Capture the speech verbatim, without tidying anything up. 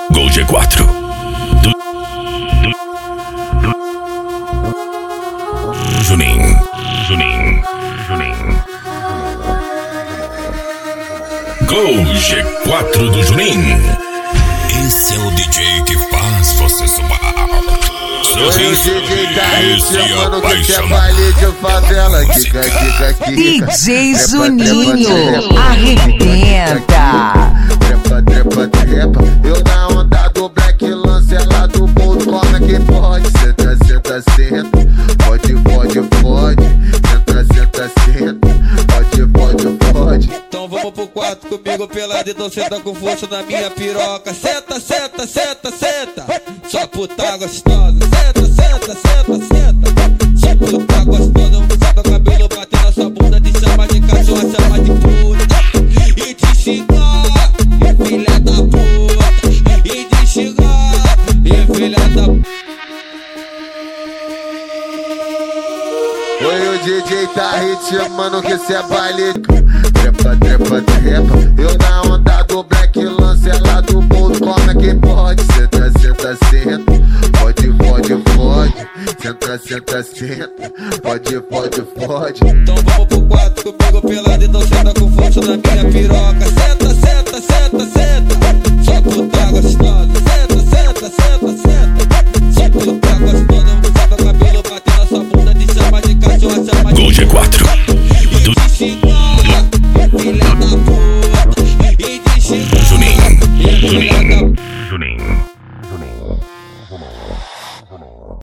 Gol G quatro. Do, do, do. Juninho, Juninho, Juninho. Gol G quatro do Juninho. Esse é o D J que faz você suar. Sorriso, esse é apaixonado. D J Juninho arrebenta. Trepa, trepa, trepa. Eu na onda do black lance, ela do bolso, como é que pode? Senta, senta, senta. Pode, pode, pode. Senta, senta, senta. Pode, pode, pode. Então vamos pro quarto comigo pelado, então senta com força na minha piroca. Senta, senta, senta, senta. Só puta gostosa. Senta, senta, senta, senta. Só puta gostosa. Vamos sentar o cabelo, bater na sua bunda, te chama de cachorra, chama de puta. E te xingar, e filha da puta. E te xingar, e filha da puta. Oi, o D J tá ritmando que cê é baile. Trepa, trepa, trepa. Eu na onda do black lance, ela do bolso, como é que pode? Senta, senta, senta. Pode, pode, pode. Senta, senta, senta. Pode, pode, pode. Então vamos pro quarto comigo pelado, então senta com força na minha piroca. Senta, senta, senta, senta.